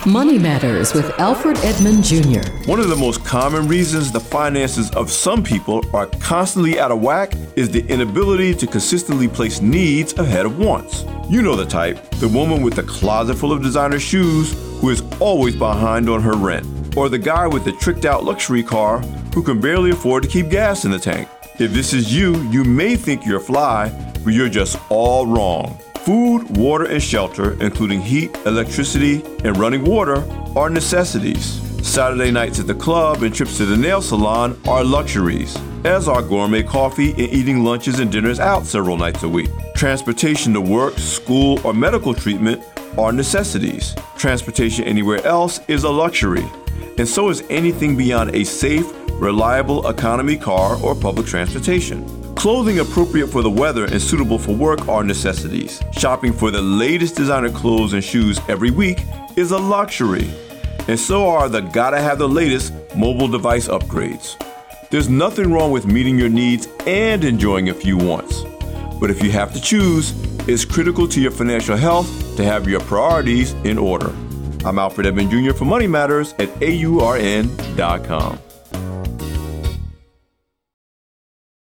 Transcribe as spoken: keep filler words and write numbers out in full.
Money Matters with Alfred Edmond Junior One of the most common reasons the finances of some people are constantly out of whack is the inability to consistently place needs ahead of wants. You know the type, the woman with the closet full of designer shoes who is always behind on her rent, or the guy with the tricked out luxury car who can barely afford to keep gas in the tank. If this is you, you may think you're fly, but you're just all wrong. Food, water, and shelter, including heat, electricity, and running water, are necessities. Saturday nights at the club and trips to the nail salon are luxuries, as are gourmet coffee and eating lunches and dinners out several nights a week. Transportation to work, school, or medical treatment are necessities. Transportation anywhere else is a luxury, and so is anything beyond a safe, reliable economy car or public transportation. Clothing appropriate for the weather and suitable for work are necessities. Shopping for the latest designer clothes and shoes every week is a luxury. And so are the gotta have the latest mobile device upgrades. There's nothing wrong with meeting your needs and enjoying a few wants. But if you have to choose, it's critical to your financial health to have your priorities in order. I'm Alfred Edmond Junior for Money Matters at A U R N dot com.